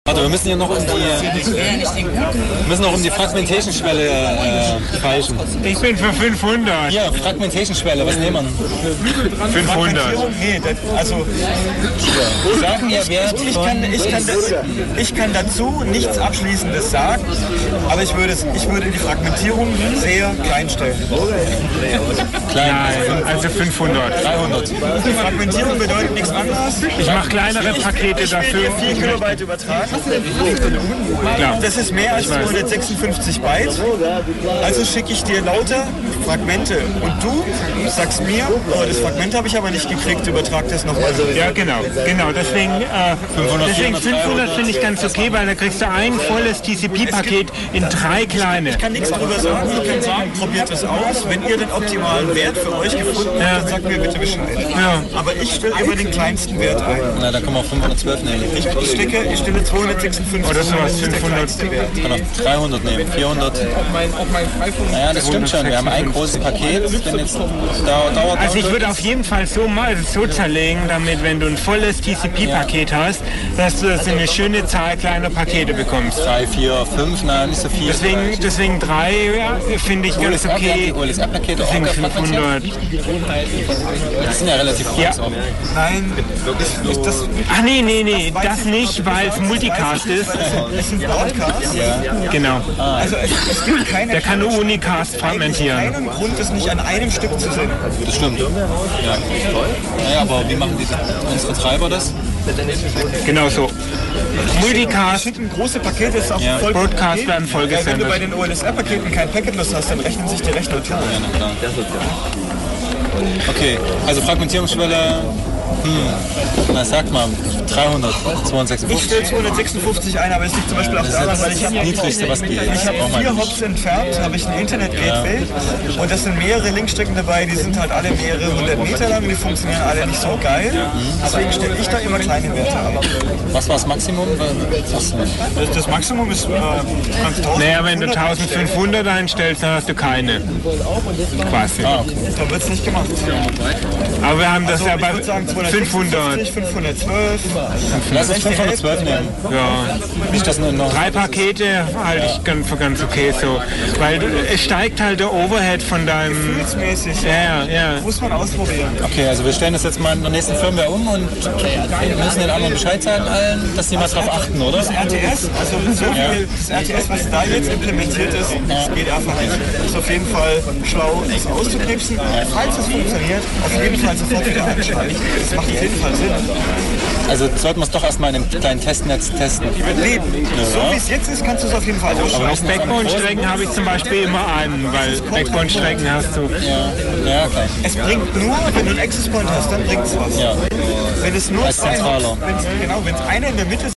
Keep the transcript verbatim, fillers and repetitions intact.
Warte, wir müssen hier noch um die, wir müssen noch um die Fragmentation-Schwelle äh, feilschen. Ich bin für fünfhundert. Hier, Fragmentation-Schwelle, was nehmen wir? fünfhundert. Nee, das, also Sagen wir, wer ich, ich, kann, ich, kann, ich kann dazu nichts Abschließendes sagen, aber ich würde, ich würde die Fragmentierung sehr klein stellen. Klein, Nein, also fünfhundert. dreihundert. Die Fragmentierung bedeutet nichts anderes. Ich mache kleinere Pakete Ich will dafür. hier vier Kilobyte übertragen. Klar. Das ist mehr als zweihundertsechsundfünfzig Byte. Also schicke ich dir lauter Fragmente. Und du sagst mir, oh, das Fragment habe ich aber nicht gekriegt, übertrag das nochmal so. Ja, genau, genau. Deswegen, äh, fünfhundert, deswegen vierhundert, fünfhundert finde ich ganz okay, weil da kriegst du ein volles T C P-Paket in drei kleine. Ich kann nichts drüber sagen. Ich kann sagen, probiert es aus. Wenn ihr den optimalen Wert für euch gefunden habt, Ja. dann sagt mir bitte Bescheid. Ja. Aber ich stelle immer den kleinsten Wert ein. Na, da können wir auch fünfhundertzwölf nehmen. Ich, ich, stecke, ich stelle zweihundertsechsundfünfzig. Oder sowas, das ist der fünfhundert. kleinste Wert. Ich kann auch dreihundert nehmen, vierhundert. Naja, das stimmt schon. Wir haben ein großes Paket. Wenn jetzt dauert, dauert Also ich würde auf jeden Fall so mal so zerlegen, damit wenn du ein volles T C P-Paket hast, dass du das in eine schöne Zahl kleiner Pakete bekommst. drei, vier, fünf, na, nicht so viel. Deswegen, deswegen drei ja, finde ich ganz okay. Die O L S R-Pakete auch Deswegen fragmentiert. fünfhundert. Das sind ja relativ groß Ja. auch. Nein, ich, ich, das, Ach nee, nee, nee, das nicht, weil es Multicast ist. es sind Broadcasts. Genau. Also es, es gibt keine, Der kann nur Unicast fragmentieren. keinen Grund, das nicht an einem Stück zu senden. Das stimmt. Ja. Naja, aber wie machen diese, unsere Treiber das? Genau so. Die Multicast, schicken große Pakete, das ist auch Ja. voll Broadcast werden voll Weil wenn du bei gesendet. den O L S R-Paketen kein Packetlos hast, dann rechnen sich die Rechner tot. Ja, na klar. Okay, also Fragmentierungsschwelle, hm, na sag mal, dreihundert, Ich zweihundertsechsundfünfzig. stelle zweihundertsechsundfünfzig ein, aber es liegt zum Beispiel auch Das ist daran, das weil ich habe Niedrigste, was geht. ich habe Braucht man vier nicht. Hops entfernt, habe ich ein Internet-Gateway und das sind mehrere Linkstrecken dabei, die sind halt alle mehrere hundert Meter lang, die funktionieren alle nicht so geil. Deswegen stelle ich da immer kleine Werte an. Was war das Maximum? Was? Das, das Maximum ist äh, tausend. Naja, wenn du eintausendfünfhundert einstellst, dann hast du keine. Quasi. Ah, okay. Da wird es nicht gemacht. Aber wir haben das Also, ja ich bei würde sagen fünfhundert. zweihundertfünfzig, fünfhundertzwölf. Lass uns fünfhundertzwölf nehmen. Ja. Nicht, dass nur noch... Drei Pakete halte ich ganz, für ganz okay so. Weil du- es steigt halt der Overhead von deinem. Gefühlsmäßig. Ja, ja. Muss man ausprobieren. Okay, also wir stellen das jetzt mal in der nächsten Firmware um und müssen den anderen Bescheid sagen allen, dass sie mal drauf achten, oder? Das R T S, also so viel, das R T S, was da jetzt implementiert ist, das geht einfach nicht. Das ist auf jeden Fall schlau, das auszuknipsen. Falls es funktioniert, auf jeden Fall sofort wieder einschalten. Das macht auf jeden Fall Sinn. Also sollten wir es doch erstmal in einem kleinen Testnetz testen. Leben. So wie es jetzt ist, kannst du es auf jeden Fall Auf ausschalten. Backbone-Strecken habe ich zum Beispiel immer einen, weil Backbone-Strecken hast du. Ja, ja klar. Es bringt nur, wenn du einen Access Point hast, dann bringt es was. Ja. Wenn es nur Als zwei zentraler. Hops- wenn's, genau, wenn es einer in der Mitte